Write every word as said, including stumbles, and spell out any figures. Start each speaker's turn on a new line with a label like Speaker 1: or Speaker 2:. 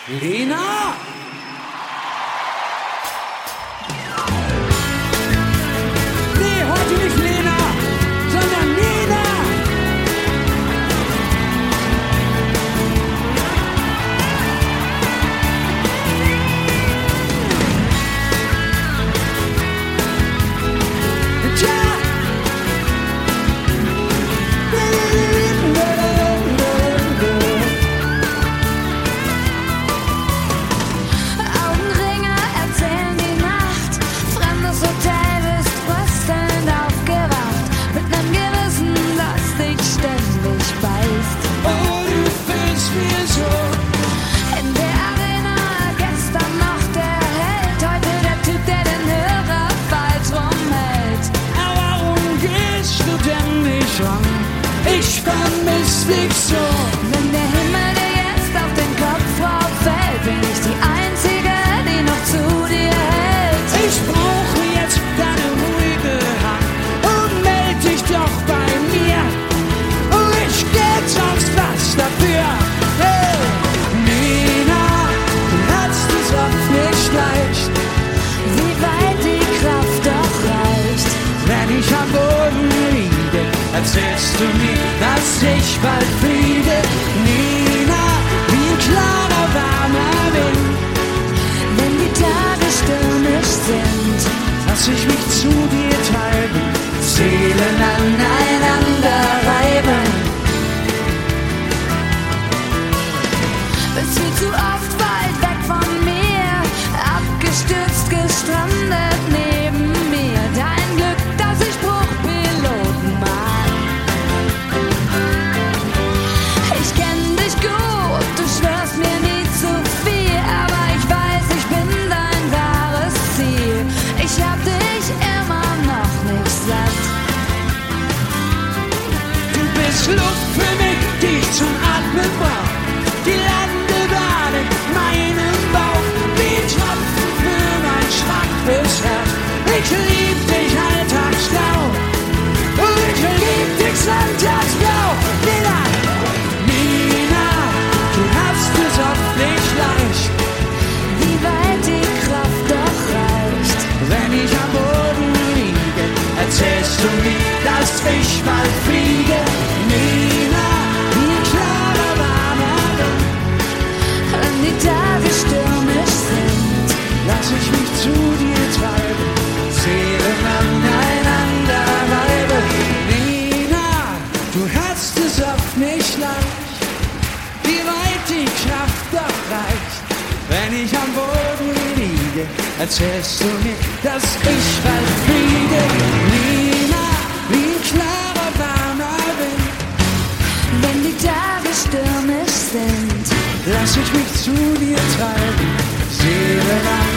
Speaker 1: Lena? Nee, heute nicht Lena, sondern Nina! Ich vermiss dich so.
Speaker 2: Wenn der Himmel dir jetzt auf den Kopf drauf fällt, bin ich die Einzige, die noch zu dir hält.
Speaker 1: Ich brauche jetzt deine ruhige Hand und meld dich doch bei mir. Und ich geb sonst was dafür. Hey, Nina, du hast es oft nicht leicht.
Speaker 2: Wie weit die Kraft doch reicht.
Speaker 1: Wenn ich am Boden liege, erzählst du mir, dass ich bald fliege. Nina, wie ein klarer, warmer Wind.
Speaker 2: Wenn die Tage stürmisch sind,
Speaker 1: Lass ich mich zu dir treiben, Seelen aneinander reiben.
Speaker 2: bist viel zu oft weit weg von mir, abgestürzt, gestrandet neben mir. Dein Glück, dass ich Bruchpiloten mag. Ich kenn dich gut, du schwörst mir nie zu viel, aber ich weiß, ich bin dein wahres Ziel. Ich hab dich immer noch nicht satt.
Speaker 1: Du bist Luft für mich, die ich zum Atmen brauch. Die Landebahn in meinem Bauch, wie Tropfen für mein schwaches Herz. Ich lieb dich alltagsblau, und ich lieb dich sonntagsblau. Nina, Nina, du hast es oft nicht leicht.
Speaker 2: Wie weit die Kraft doch reicht.
Speaker 1: Wenn ich am Boden liege, erzählst du mir, dass ich bald fliege. Nina, wie ein klarer, warmer Wind.
Speaker 2: Wenn die Tage stürmisch sind,
Speaker 1: Lass ich mich zu dir treiben, Seelen aneinander reiben. Nina, du hast es oft nicht leicht, wie weit die Kraft doch reicht. Wenn ich am Boden liege, erzählst du mir, dass ich bald fliege. Nina, wie ein klarer, warmer Wind.
Speaker 2: wenn die Tage stürmisch sind,
Speaker 1: Lass ich mich zu dir treiben, Seelen aneinander